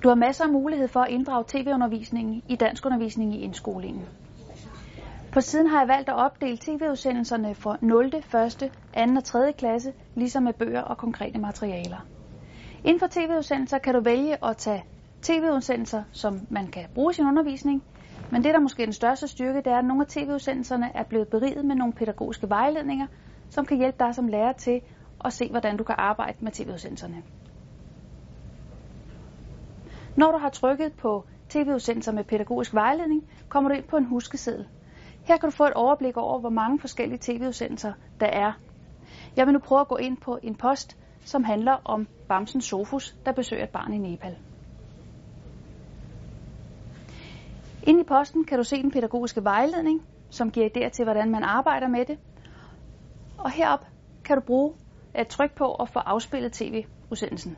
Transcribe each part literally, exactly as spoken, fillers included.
Du har masser af mulighed for at inddrage tv-undervisningen i danskundervisning i indskolingen. På siden har jeg valgt at opdele tv-udsendelserne for nul, første, anden og tredje klasse, ligesom med bøger og konkrete materialer. Inden for tv-udsendelser kan du vælge at tage tv-udsendelser, som man kan bruge i sin undervisning, men det, der måske er den største styrke, det er, at nogle af tv-udsendelserne er blevet beriget med nogle pædagogiske vejledninger, som kan hjælpe dig som lærer til at se, hvordan du kan arbejde med tv-udsendelserne. Når du har trykket på tv-udsendelser med pædagogisk vejledning, kommer du ind på en huskeseddel. Her kan du få et overblik over, hvor mange forskellige tv-udsendelser der er. Jeg vil nu prøve at gå ind på en post, som handler om Bamsen Sofus, der besøger et barn i Nepal. Inde i posten kan du se den pædagogiske vejledning, som giver idéer til, hvordan man arbejder med det. Og herop kan du bruge at trykke på og få afspillet tv-udsendelsen.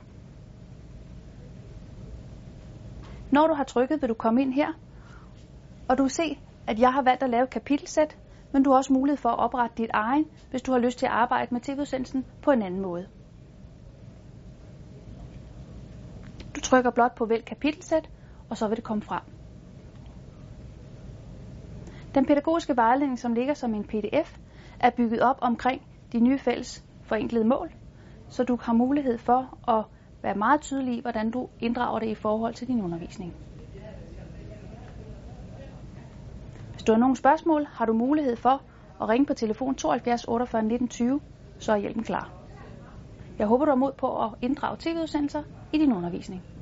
Når du har trykket, vil du komme ind her, og du vil se, at jeg har valgt at lave et kapitelsæt, men du har også mulighed for at oprette dit egen, hvis du har lyst til at arbejde med tv-udsendelsen på en anden måde. Du trykker blot på vælg kapitelsæt, og så vil det komme frem. Den pædagogiske vejledning, som ligger som en P D F, er bygget op omkring de nye fælles forenklede mål, så du har mulighed for at være meget tydelig i, hvordan du inddrager det i forhold til din undervisning. Hvis du har nogle spørgsmål, har du mulighed for at ringe på telefon tooghalvfjerds otteogfyrre nitten tyve, så er hjælpen klar. Jeg håber, du har mod på at inddrage tv-udsendelser i din undervisning.